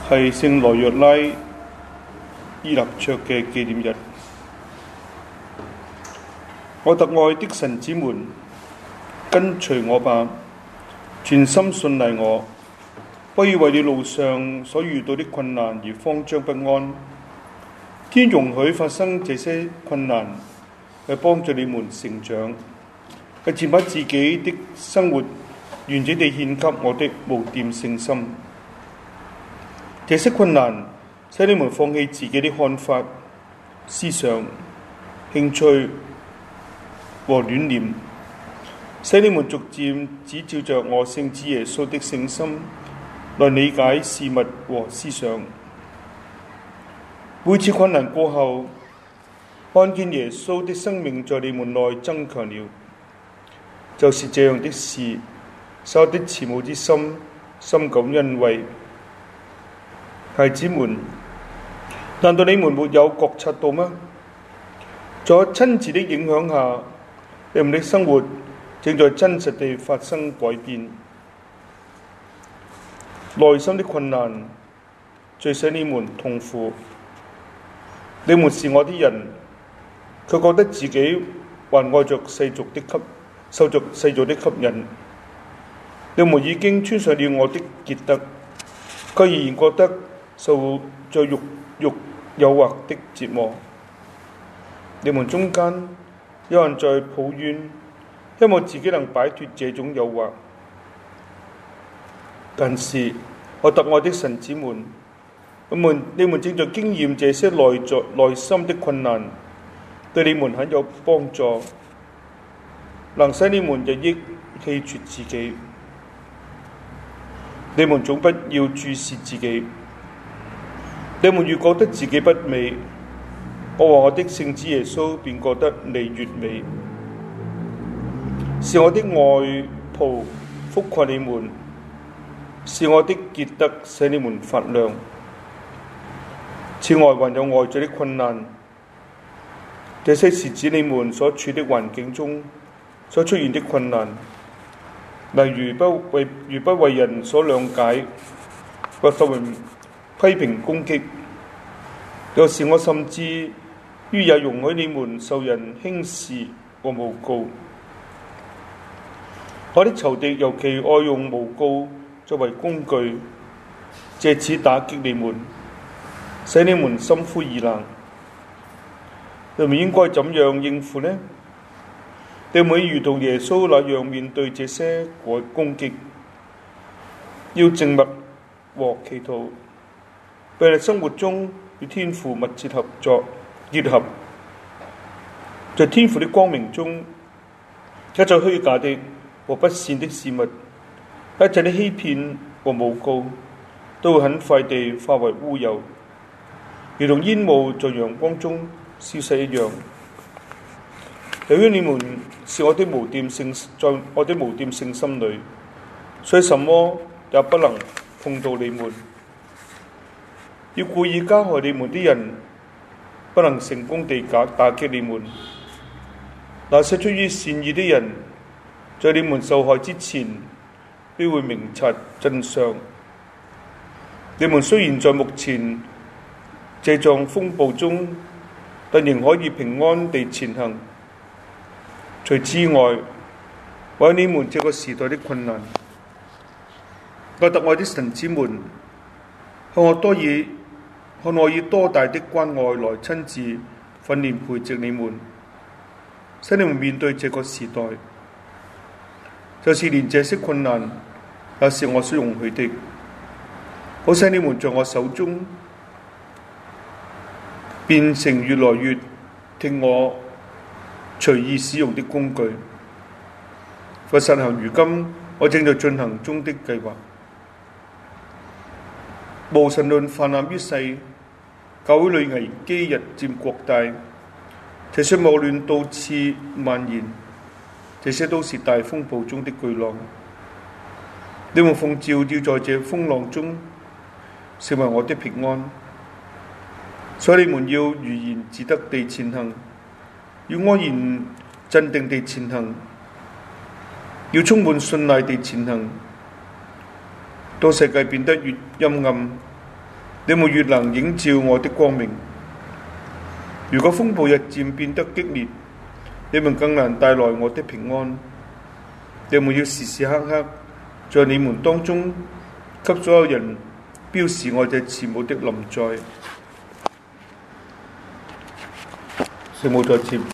係聖羅約拉依納爵嘅紀念日。我特愛的神子們，跟隨我吧，全心信賴我，不要為你路上所遇到的困難而慌張不安。天容許發生這些困難，係幫助你們成長，係漸把自己的生活完整地獻給我的無玷聖心。這些困難使你們放棄自己的看法、思想、興趣和戀念，使你們逐漸只照着我聖子耶穌的聖心來理解事物和思想。每次困難過後，看見耶穌的生命在你們內增強了，就是這樣的事，使我的慈母之心深感欣慰。孩子們，難道你們沒有覺察到嗎？在我親自的影響下，你們的生活正在真實地發生改變。內心的困難最使你們痛苦。你們是我的人，卻覺得自己還愛着受着世俗的吸引。你們已經穿上了我的傑德，卻依然覺得受着肉誘惑的折磨。你們中間有人在抱怨，希望自己能擺脫這種誘惑。但是我特愛的神子們，你們正在經驗這些內心的困難，對你們很有幫助，能使你們日益棄絕自己。你們總不要注視自己。你們越覺得自己不美，我和我的聖子耶穌便覺得你越美。是我的外袍覆蓋你們，是我的傑德使你們發亮。此外還有外在的困難，這些是指你們所處的環境中所出現的困難，例如不為人所諒解，或受人批評攻擊。有時我甚至於也容許你們受人輕視和誣告。我的仇敵尤其愛用誣告作為工具，藉此打擊你們，使你們心灰意冷。你們應該怎樣應付呢？你們如同耶穌那樣面對這些攻擊，要靜默和祈禱，並喺生活中與天父密切結合，在天父的光明中，一切虛假的和不善的事物，一切的欺騙和誣告，都會很快地化為烏有，如同煙霧在陽光中消失一樣。由於你們是我的無玷聖，在我的無玷聖心裏，所以什麼也不能碰到你們。要故意加害你們的人，不能成功地打擊你們。那些出於善意的人，在你們受害之前，必會明察真相。你們雖然在目前這狀風暴中，但仍可以平安地前行。除此外，為你們這個時代的困難，我特愛的神子們，看我以多大的關愛來親自訓練培植你們，使你們面對這個時代，就是連這些困難也是我所容許的，好使你們在我手中變成越來越聽我隨意使用的工具。或實行如今我正在進行中的計劃。無神論泛濫於世，教會裏危機日漸擴大，這些謬亂到處蔓延，這些都是大風暴中的巨浪。你們奉召要在這風浪中成為我的平安，所以你們要如言自得地前行，要安然鎮定地前行，要充滿信賴地前行。當世界變得越陰暗， 你們越能映照我的光明。如果風暴日漸變得激烈，你們更難帶來我的平安。你們要時時刻刻在你們當中給所有人標示我這慈母的臨在。聖母在前。